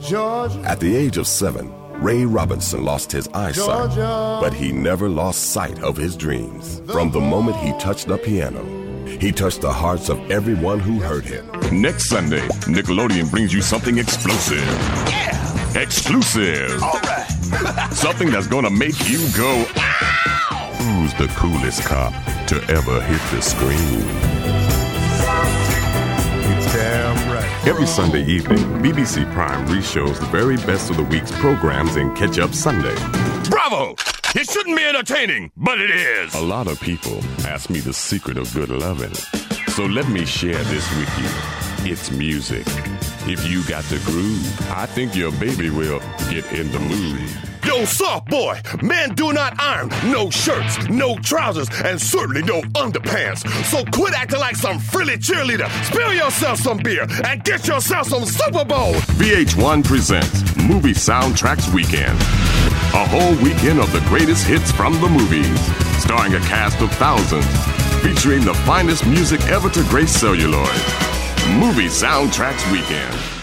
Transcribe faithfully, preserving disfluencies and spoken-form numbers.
Georgia. At the age of seven, Ray Robinson lost his eyesight, Georgia. but he never lost sight of his dreams. From the moment he touched the piano, he touched the hearts of everyone who heard him. Next Sunday, Nickelodeon brings you something explosive. Yeah! Exclusive. All right. Something that's gonna make you go, ow! Who's the coolest cop to ever hit the screen? Damn right. Every Sunday evening, B B C Prime re-shows the very best of the week's programs in Catch Up Sunday. Bravo! It shouldn't be entertaining, but it is. A lot of people ask me the secret of good loving. So let me share this with you. It's music. If you got the groove, I think your baby will get in the mood. Yo, soft boy, men do not iron no shirts, no trousers, and certainly no underpants. So quit acting like some frilly cheerleader. Spill yourself some beer and get yourself some Super Bowl. V H one presents Movie Soundtracks Weekend. A whole weekend of the greatest hits from the movies, starring a cast of thousands, featuring the finest music ever to grace celluloid. Movie Soundtracks Weekend.